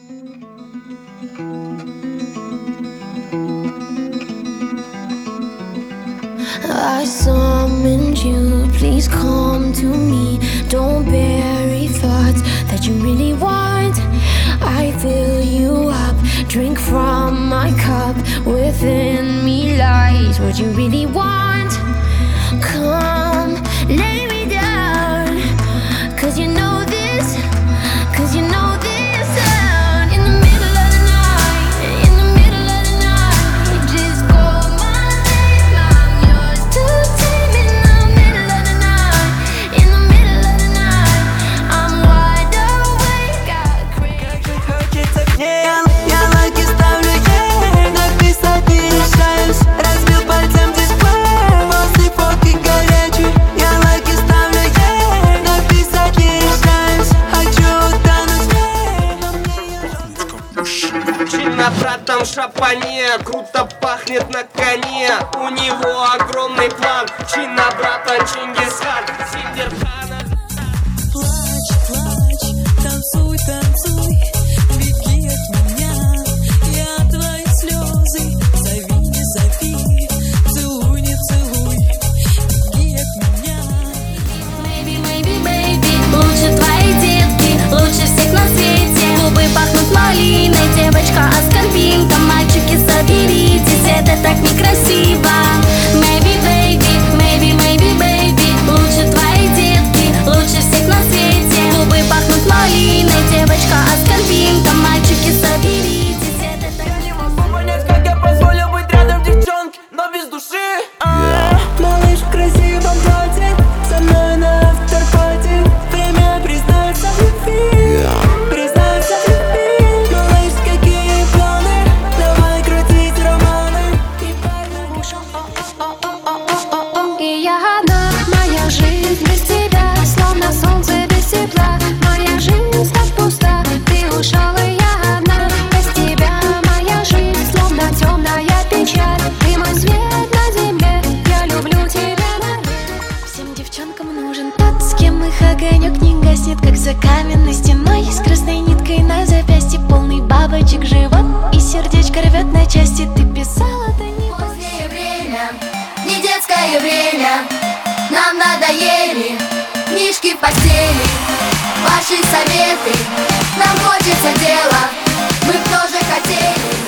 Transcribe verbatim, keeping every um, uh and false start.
I summoned you, please come to me. Don't bury thoughts that you really want. I fill you up, drink from my cup. Within me lies what you really want. Come, lay me down, cause you know this, cause you know this sound. In the middle of the night, in the middle of the night, just call my name, I'm yours to tame. In the middle of the night, in the middle of the night, I'm wide awake, got crazy. Хочется к ней, я лайки ставлю ей, написать не решаюсь, разбил пальцем дисплей, после фотки горячей. Я лайки ставлю ей, написать не решаюсь, хочу утонуть в ней, но мне ее... На братом шапане, круто пахнет на коне. У него огромный план, чин на брата Чингисхан, Синдерхана. Плачь, плачь, танцуй, танцуй, беги от меня, я твои слезы, зови, не зови, целуй, не целуй, беги от меня. Maybe, maybe, baby, лучше твои детки, лучше всех на свете. Губы пахнут малиной, девочка аскорбинка. Мальчики, соберитесь, это так некрасиво. Maybe, baby, maybe, maybe, baby, лучше твои детки, лучше всех на свете. Губы пахнут малиной, девочка аскорбинка. Мальчики, соберитесь, это так... Я не могу понять, как я позволил быть рядом девчонке, но без души. А, малыш в красивом платье, со мной на авторпате. Время признаться в любви, признаться в любви. Малыш, какие планы, давай крутить романы. И поймем, И я одна, моя жизнь без тебя, словно солнце без тепла. Моя жизнь так пуста, ты ушел, и я одна. Без тебя моя жизнь словно темная печаль. Ты мой свет на земле, я люблю тебя навек. Всем девчонкам нужен тот, с кем их огонек не гаснет, как за каменной стеной. С красной ниткой на запястье, полный бабочек живот, и сердечко рвет на части. Ты писала, да не Позднее время, не детское время. Нам надоели книжки в постели, ваши советы. Нам хочется дела, мы б тоже хотели.